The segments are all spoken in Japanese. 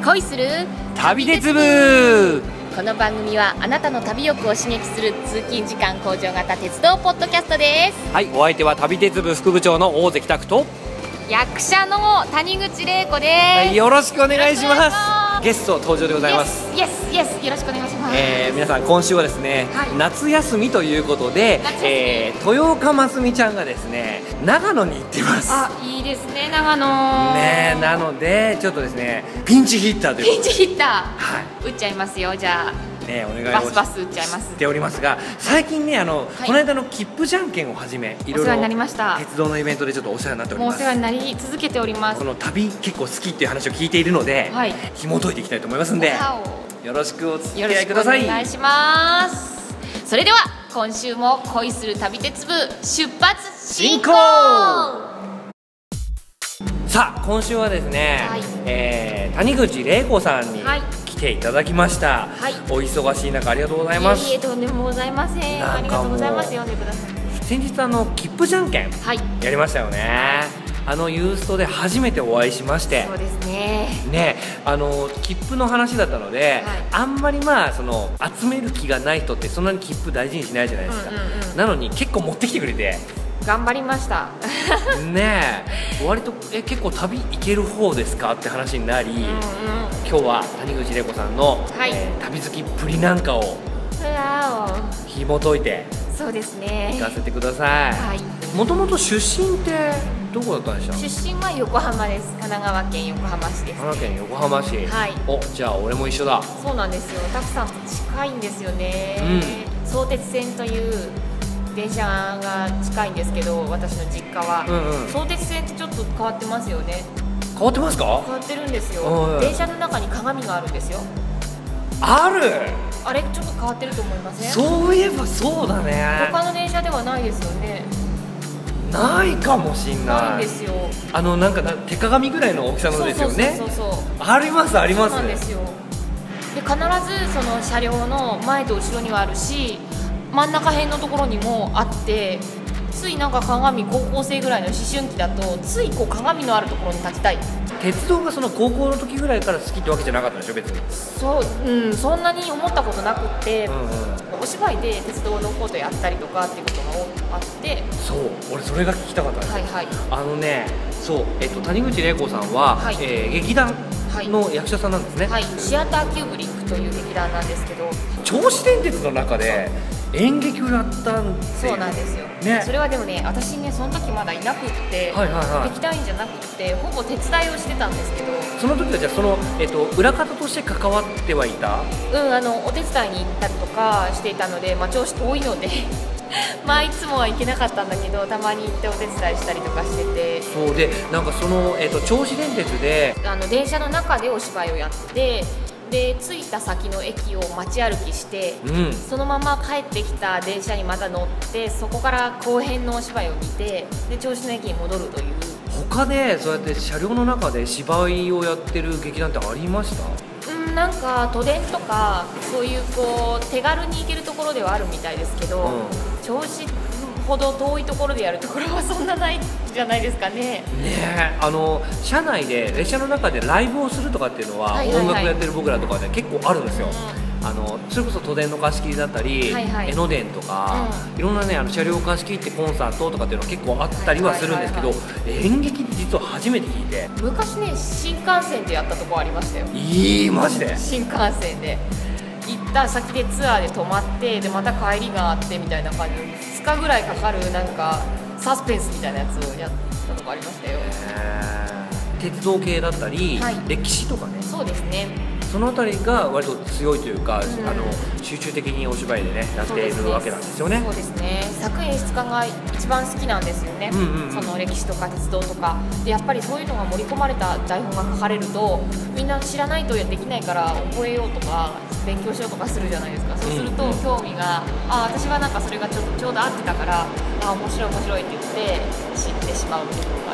恋する旅鉄部。 この番組はあなたの旅欲を刺激する通勤時間向上型鉄道ポッドキャストです。 はい、お相手は旅鉄部副部長の大関拓と役者の谷口玲子です、 はい、よろしくお願いします。ゲスト登場でございます。 イエスよろしくお願いします。 皆さん今週はですね、はい、夏休みということで、豊岡ますみちゃんがですね長野に行ってます。 あ、いいですね、長野ね。なのでちょっとですねピンチヒッターということで、 ピンチヒッター、 はい、 打っちゃいますよ。じゃあね、お願いをバス打っちゃいますしておりますが、最近ね、はい、この間の切符じゃんけんをはじめいろいろ鉄道のイベントでちょっとお世話になっております。 お世話になり続けております。 この旅結構好きっていう話を聞いているので、はい、紐解いていきたいと思いますんで、よろしくお付き合いください。 お願いします。それでは今週も恋する旅鉄部出発進行。 さあ今週はですね、はい、谷口玲子さんに、はい、来ていただきました、はい、お忙しい中ありがとうございます。 いえいえ、とんでもございません。ありがとうございます。読んでください。 先日切符じゃんけん、はい、やりましたよね。ユーストで初めてお会いしまして、 そうですね。 ね、切符の話だったので、はい、あんまり集める気がない人ってそんなに切符大事にしないじゃないですか、なのに結構持ってきてくれて頑張りましたねえ、割と結構旅行ける方ですかって話になり、今日は谷口玲子さんの、はい、旅好きっぷりなんかを紐解いて、 そうですね、 聞かせてください。もともと出身ってどこだったんでした？ 出身は横浜です。神奈川県横浜市です、ね。 神奈川県横浜市、はい、お、じゃあ俺も一緒だ。 そうなんですよ。たくさん近いんですよね、相鉄線という電車が近いんですけど、私の実家は、相鉄線ってちょっと変わってますよね。 変わってますか？ 変わってるんですよ。電車の中に鏡があるんですよ。 ある？ あれちょっと変わってると思いません？ そういえばそうだね。 他の電車ではないですよね。 ないかもしんない。 ないんですよ。 なんか手鏡ぐらいの大きさのですよね。 そうありますあります。 そうなんですよ。で必ずその車両の前と後ろにはあるし、真ん中辺のところにもあって、つい鏡、高校生ぐらいの思春期だとつい鏡のあるところに立ちたい。 鉄道がその高校の時ぐらいから好きってわけじゃなかったでしょ別に。 そう、そんなに思ったことなくって、お芝居で鉄道のことやったりとかっていうことがあって、 そう、俺それが聞きたかったんです。 はいはい。 そう、谷口玲子さんは、はい、劇団の役者さんなんですね。 はい、シアターキューブリックという劇団なんですけど、 銚子電鉄の中で演劇をやったんですよ。 そうなんですよ、ね。それはでもね、私ね、その時まだいなくって、劇団員じゃなくってほぼ手伝いをしてたんですけど、 その時はじゃあ裏方として関わってはいた？ お手伝いに行ったりとかしていたので、銚子遠いのでいつもは行けなかったんだけど、たまに行ってお手伝いしたりとかしてて、 そうで、銚子電鉄で電車の中でお芝居をやって、で着いた先の駅を街歩きして、そのまま帰ってきた電車にまた乗って、そこから後編のお芝居を見て、で銚子の駅に戻るという。 他でそうやって車両の中で芝居をやってる劇団ってありました？ なんか都電とかそういう手軽に行けるところではあるみたいですけど、銚子ほど遠いところでやるところはそんなないじゃないですかね。 ねえ、車内で列車の中でライブをするとかっていうのは、音楽やってる僕らとかで結構あるんですよ。それこそ都電の貸し切りだったり、江ノ電とか、いろんなね車両貸し切ってコンサートとかっていうのは結構あったりはするんですけど、演劇って実は初めて聞いて。 昔ね、新幹線でやったとこありましたよ。 マジで？ 新幹線で行った先でツアーで泊まって、でまた帰りがあってみたいな感じで、2日ぐらいかかるなんかサスペンスみたいなやつをやったとこありましたよ。 鉄道系だったり、歴史とかね。 そうですね。 そのあたりが割と強いというか、集中的にお芝居でねやっているわけなんですよね。 そうですね。作演出家が一番好きなんですよね。その歴史とか鉄道とかで、やっぱりそういうのが盛り込まれた台本が書かれると、みんな知らないとできないから覚えようとか勉強しようとかするじゃないですか。そうすると興味が、私はなんかそれがちょうど合ってたから、面白いって言って知ってしまう部分がある。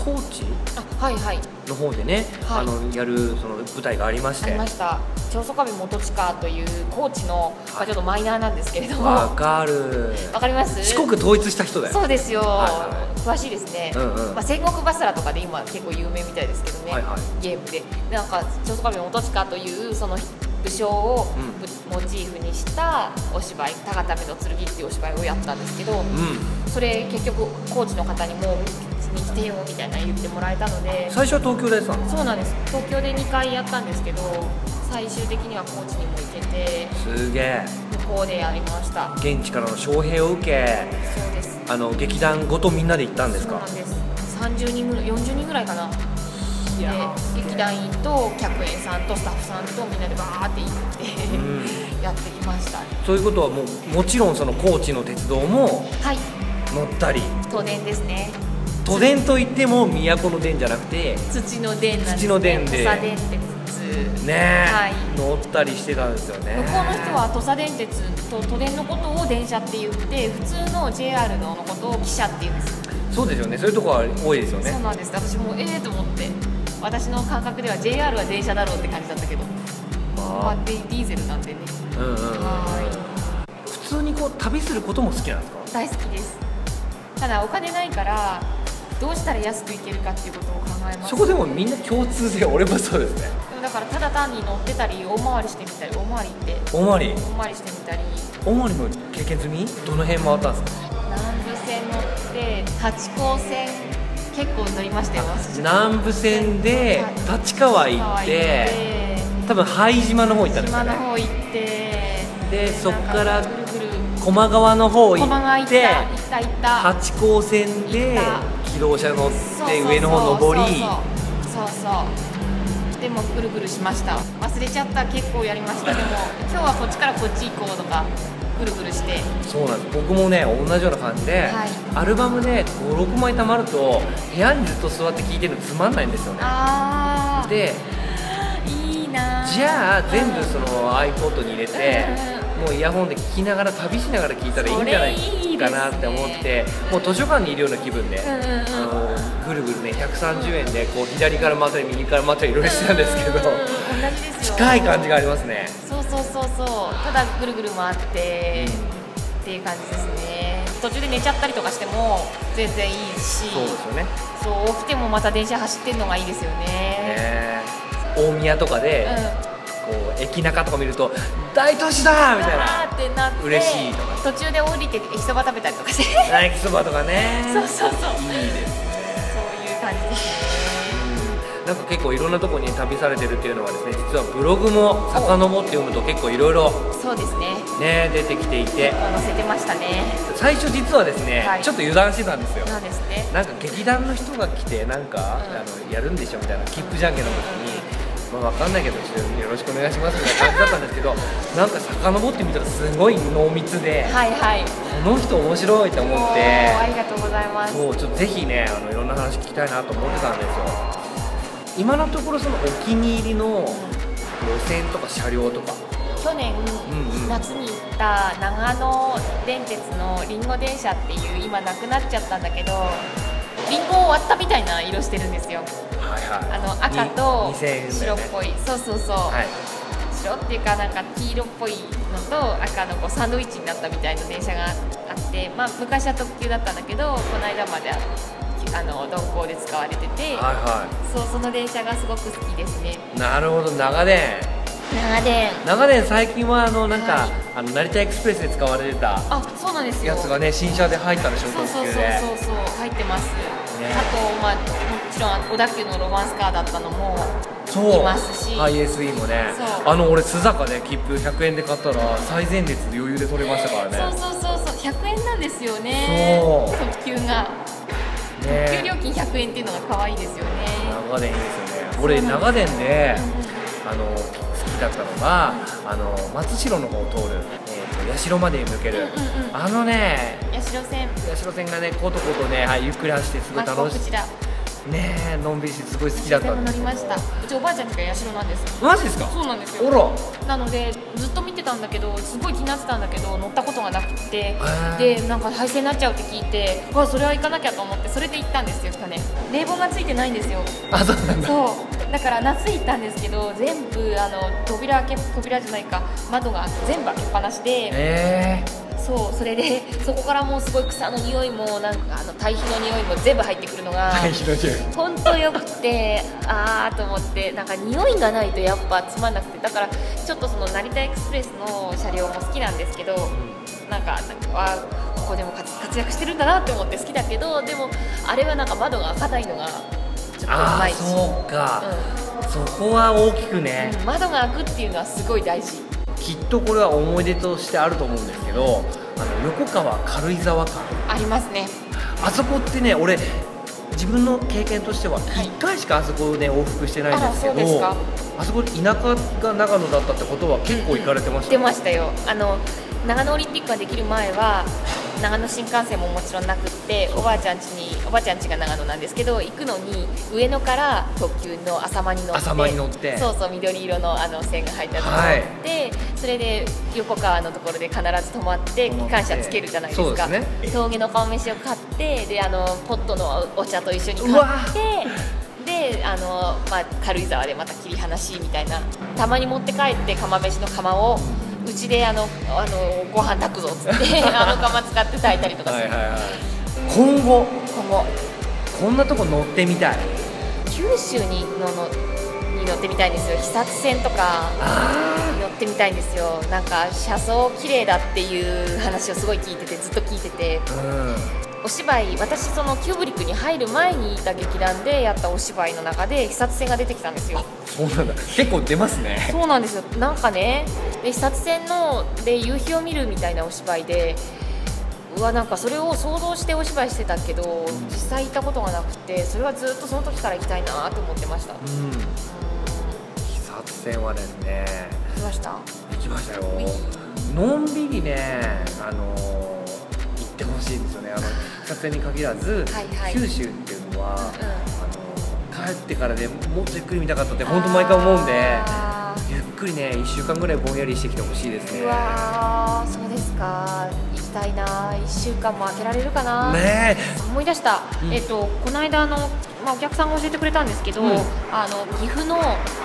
高知はいはい、 の方でね、 はい、 やるその舞台がありまして。 ありました。長宗我部元親という高知の、ちょっとマイナーなんですけれども。 わかる。 わかります？ 四国統一した人だよ。 そうですよ。 はいはい、 詳しいですね。戦国バサラとかで今結構有名みたいですけどね。はいはい、ゲームでなんか長宗我部元親というその武将をモチーフにしたお芝居「高田目の剣」っていうお芝居をやったんですけど、それ結局高知の方にもに来てよみたいな言ってもらえたので。 最初は東京でやってたの？ そうなんです。東京で2回やったんですけど、最終的には高知にも行けて、 すげえ、 向こうでやりました。 現地からの招聘を受け、 そうです。 劇団ごとみんなで行ったんですか？ そうなんです。30人ぐらい、40人ぐらいかな。で劇団員と客演さんとスタッフさんとみんなでバーって行ってやってきました。 そういうことはもちろんその高知の鉄道も乗ったり、 都電ですね。 都電といっても都の電じゃなくて土の電なんですね。 土の電で土佐電鉄ね、乗ったりしてたんですよね。 向こうの人は土佐電鉄と都電のことを電車って言って、普通の JR のことを汽車って言うんです。 そうですよね。そういうところは多いですよね。 そうなんです。私もと思って、私の感覚では JR は電車だろうって感じだったけど、ディーゼルなんでね。 普通に旅することも好きなんですか？ 大好きです。ただお金ないからどうしたら安く行けるかっていうことを考えます。 そこでもみんな共通で、俺もそうですね。 だからただ単に乗ってたり大回りしてみたり、大回りしてみたり。 大回りも経験済み？どの辺回ったんですか？ 南武線乗って八高線結構乗りましたよ。 南武線で立川行って、多分拝島の方行ったんですかね。 島の方行って、 でそっから高麗川の方行って、八高線で気動車乗って上の方登り、 でもぐるぐるしました。忘れちゃった。結構やりました。でも今日はこっちからこっち行こうとかぐるぐるして。 そうなんです。僕もね同じような感じで、アルバムで5、6枚貯まると部屋にずっと座って聴いてるのつまんないんですよね。で、 いいな。 じゃあ全部その iPod に入れて、もうイヤホンで聴きながら旅しながら聴いたらいいんじゃないかなって思って、もう図書館にいるような気分で、ぐるぐるね130円で左から回ったり右から回ったりいろいろしてたんですけど、近い感じがありますね。 そう。ただぐるぐる回ってっていう感じですね。途中で寝ちゃったりとかしても全然いいし、 そうですよね。 そう起きてもまた電車走ってるのがいいですよね。 大宮とかで、駅中とか見ると大都市だみたいなってなって嬉しいとか、 途中で降りて駅そば食べたりとかして駅そばとかね。 そういいですね。 そういう感じですね。 なんか結構いろんなところに旅されてるっていうのはですね、実はブログも遡って読むと結構いろいろそうですね出てきていて、 載せてましたね。 最初実はですね、ちょっと油断してたんですよ。 なんですね。 なんか劇団の人が来てなんか、やるんでしょみたいな、切符じゃんけんの時に、分かんないけどちょっとよろしくお願いしますみたいな感じだったんですけど、なんか遡ってみたらすごい濃密で、この人面白いと思って、 ありがとうございます。 もうちょっとぜひねいろんな話聞きたいなと思ってたんですよ。今のところそのお気に入りの路線とか車両とか。 去年、夏に行った長野電鉄のりんご電車っていう、今なくなっちゃったんだけど、りんごを割ったみたいな色してるんですよ。赤と白っぽい、そう白っていうかなんか黄色っぽいのと赤のサンドイッチになったみたいな電車があって、昔は特急だったんだけど、この間まで鈍行で使われてて、その電車がすごく好きですね。 なるほど。長電最近はなんか、成田エクスプレスで使われてたそうなんですよ、 やつがね新車で入ったんでしょ。特急で入ってます。あともちろん小田急のロマンスカーだったのもいますし、 ISE もね、俺須坂で切符100円で買ったら最前列で余裕で取れましたからね。 100円なんですよね。特急が特急料金100円っていうのが可愛いですよね。 長電いいですよね。俺長電で好きだったのが松代の方を通る八代まで抜ける八代線がねことことねゆっくり走ってすごい楽しい。 ねえ、のんびりしてすごい好きだったんです。 乗りました。うちおばあちゃんが八代なんです。 マジですか？ そうなんですよ。なのでずっと見てたんだけど、すごい気になってたんだけど乗ったことがなくて、でなんか廃線になっちゃうって聞いて、それは行かなきゃと思って、それで行ったんですよ。去年冷房がついてないんですよ。 あ、そうなんだ。 そうだから夏行ったんですけど、全部扉じゃないか、窓が全部開けっぱなしで、そう、それでそこからもうすごい草の匂いもなんか堆肥の匂いも全部入ってくるのが本当よくて、と思って、なんか匂いがないとやっぱつまんなくて、だからちょっとその成田エクスプレスの車両も好きなんですけど、なんかここでも活躍してるんだなって思って好きだけど、でもあれはなんか窓が開かないのがちょっとうまいし、 そうか、そこは大きくね、 窓が開くっていうのはすごい大事。 きっとこれは思い出としてあると思うんですけど、横川軽井沢間ありますね。 あそこってね、俺自分の経験としては1回しかあそこで往復してないんですけど、あそこで田舎が長野だったってことは結構行かれてました？ 出ましたよ。長野オリンピックができる前は長野新幹線ももちろんなくって、おばあちゃん家が長野なんですけど、行くのに上野から特急の浅間に乗って、そうそう緑色の線が入ったところに乗って、それで横川のところで必ず止まって機関車つけるじゃないですか。峠の顔飯を買って、でポットのお茶と一緒に買って、で軽井沢でまた切り離しみたいな、たまに持って帰って釜飯の釜をうちでご飯炊くぞっつって釜使って炊いたりとかする。 今後こんなとこ乗ってみたい。 九州に乗ってみたいんですよ。肥薩線とか乗ってみたいんですよ。なんか車窓綺麗だっていう話をすごい聞いてて、ずっと聞いてて、お芝居、私そのキューブリックに入る前にいた劇団でやったお芝居の中で肥薩線が出てきたんですよ。 そうなんだ、結構出ますね。 そうなんですよ。なんかね、で肥薩線で夕日を見るみたいなお芝居で、なんかそれを想像してお芝居してたけど、実際行ったことがなくて、それはずっとその時から行きたいなと思ってました。 肥薩線はですね、 行きました。 行きましたよ。のんびりね、行ってほしいんですよね。肥薩線に限らず、九州っていうのは、帰ってからでもっとゆっくり見たかったって本当毎回思うんで、ゆっくりね1週間ぐらいぼんやりしてきてほしいですね。 そうですか。行きたいな。1週間も空けられるかな。 ね、 思い出した。この間お客さんが教えてくれたんですけど、岐阜の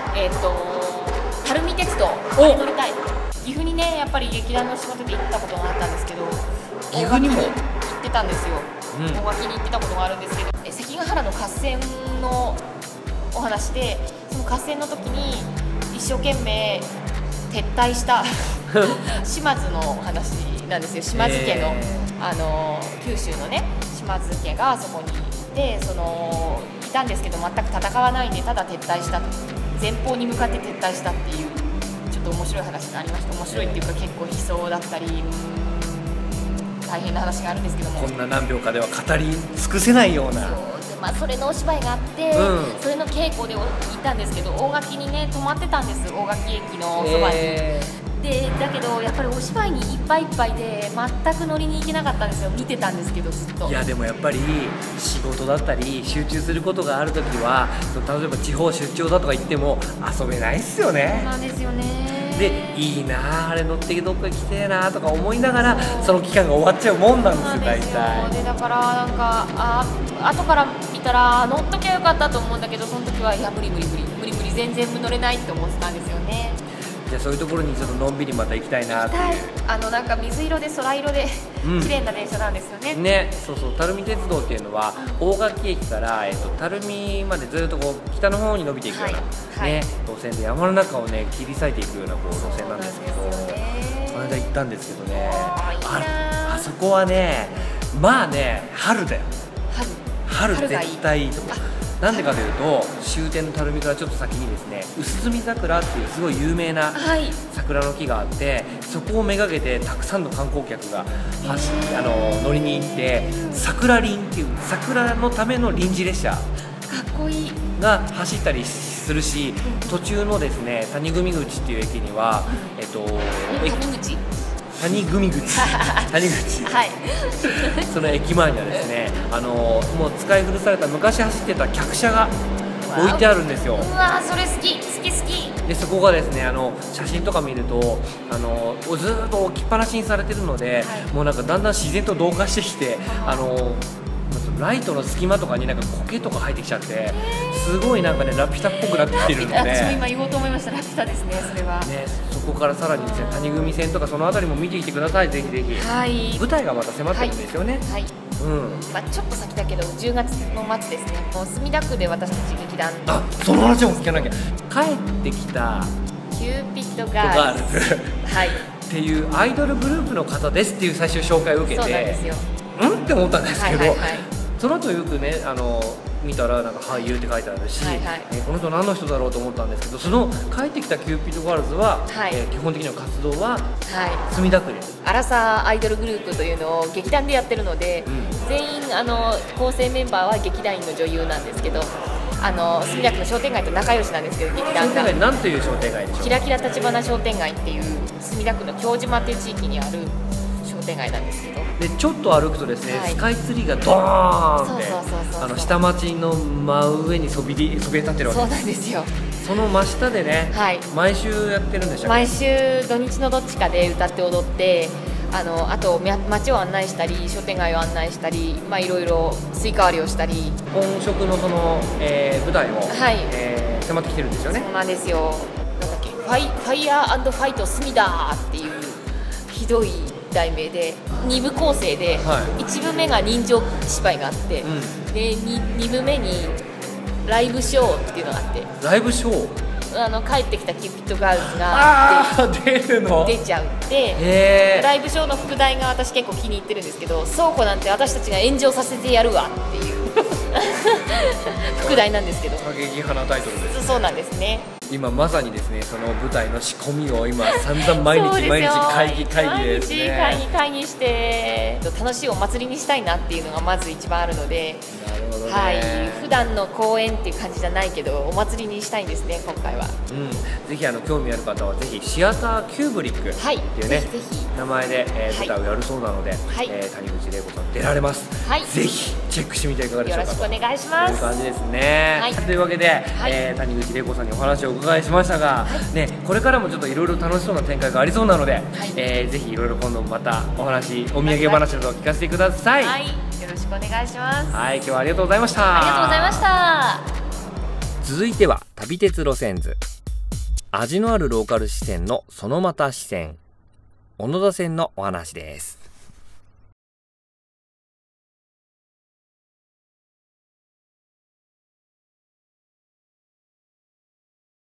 垂水鉄道乗りたい。岐阜にね、やっぱり劇団の仕事で行ったことがあったんですけど、 岐阜にも行ってたんですよ。大垣に行ってたことがあるんですけど、関ヶ原の合戦のお話で、その合戦の時に一生懸命撤退した島津のお話なんですよ。島津家の、九州のね島津家がそこにいて、いたんですけど全く戦わないで、ただ撤退したと、前方に向かって撤退したっていうちょっと面白い話がありました。面白いっていうか結構悲壮だったり大変な話があるんですけども、 こんな何秒かでは語り尽くせないような。 それのお芝居があって、それの稽古で行ったんですけど、大垣にね泊まってたんです。大垣駅のそばに、でだけどやっぱりお芝居にいっぱいいっぱいで全く乗りに行けなかったんですよ。見てたんですけどずっと。 いやでもやっぱり仕事だったり集中することがあるときは、例えば地方出張だとか言っても遊べないっすよね。 そうなんですよね。 でいいなあれ乗ってどっか行きてえなとか思いながら、その期間が終わっちゃうもんなんですよ大体。 でだからなんか後から見たら乗っときゃよかったと思うんだけど、その時は無理全然乗れないって思ってたんですよね。 じゃあそういうところにちょっとのんびりまた行きたいなっていう。 なんか水色で空色で綺麗な電車なんですよね。 ね、そうそう、垂水鉄道っていうのは大垣駅から垂水までずっと北の方に伸びていくようなね路線で、山の中をね切り裂いていくような路線なんですけど、この間行ったんですけどね、あそこはね、まあね春だよ。春絶対いいと思う。なんでかというと、終点の垂水からちょっと先にですね、薄墨桜っていうすごい有名な桜の木があって、そこをめがけてたくさんの観光客が乗りに行って、桜輪っていう桜のための臨時列車が走ったりするし、途中のですね谷組口っていう駅には谷口谷口はいその駅前にはですね、もう使い古された昔走ってた客車が置いてあるんですよ。 うわー、それ好きでそこがですね、写真とか見るとずーっと置きっぱなしにされてるので、もうなんかだんだん自然と同化してきて、ライトの隙間とかになんか苔とか生えてきちゃって、すごいなんかねラピュタっぽくなってきてるので、 私も今言おうと思いました。ラピュタですね、それはね。そこからさらにですね、谷組線とかそのあたりも見てきてください、ぜひぜひ。 はい、 舞台がまた迫ってるんですよね。 はい、ちょっと先だけど10月の末ですね。もう墨田区で私たち劇団、 その話も聞かなきゃ。帰ってきたキューピッドガールズはいっていうアイドルグループの方ですっていう最終紹介を受けて、 そうなんですよ。 って思ったんですけど、 はいその後よくね見たらなんか俳優って書いてあるし、この人何の人だろうと思ったんですけど、その帰ってきたキューピッドガールズは、基本的には活動は墨田区です。 アラサーアイドルグループというのを劇団でやってるので、全員構成メンバーは劇団員の女優なんですけど、墨田区の商店街と仲良しなんですけど、劇団が商店街なんていう商店街でしょう。 キラキラ立花商店街っていう墨田区の京島っていう地域にある商店街なんですけど、 でちょっと歩くとですね、スカイツリーがドーンって下町の真上にそびえ立ってるわけです。 そうなんですよ。 その真下でね、毎週やってるんでしたっけ。 毎週土日のどっちかで歌って踊って、あと街を案内したり商店街を案内したり、いろいろスイカ割りをしたり、 本職のその、舞台を、迫ってきてるんですよね。 そうなんですよ。なんだっけ、ファイヤー&ファイト隅田っていうひどい題名で2部構成で、1部目が人情芝居があって、で 2部目にライブショーっていうのがあって、 ライブショー、 帰ってきたキューピッドガールズが出ちゃうって、ライブショーの副題が私結構気に入ってるんですけど、倉庫なんて私たちが炎上させてやるわっていう副題なんですけど、 過激派なタイトルです。 そうなんですね。 今まさにですね、その舞台の仕込みを今散々毎日会議でですね、 会議して楽しいお祭りにしたいなっていうのがまず一番あるので、 なるほどね。 普段の公演っていう感じじゃないけどお祭りにしたいんですね、今回は。 ぜひ興味ある方はぜひシアターキューブリックっていうね、名前で舞台をやるそうなので、谷口玲子さん出られます。ぜひチェックしてみてはいかがでしょうか。 よろしくお願いします。 という感じですね。というわけで、谷口玲子さんにお話をお伺いしましたが、これからもちょっといろいろ楽しそうな展開がありそうなので、ぜひいろいろ今度またお話、お土産話などを聞かせてください。 よろしくお願いします。 今日はありがとうございました。 ありがとうございました。 続いては旅鉄路線図、味のあるローカル支線のそのまた支線、小野田線のお話です。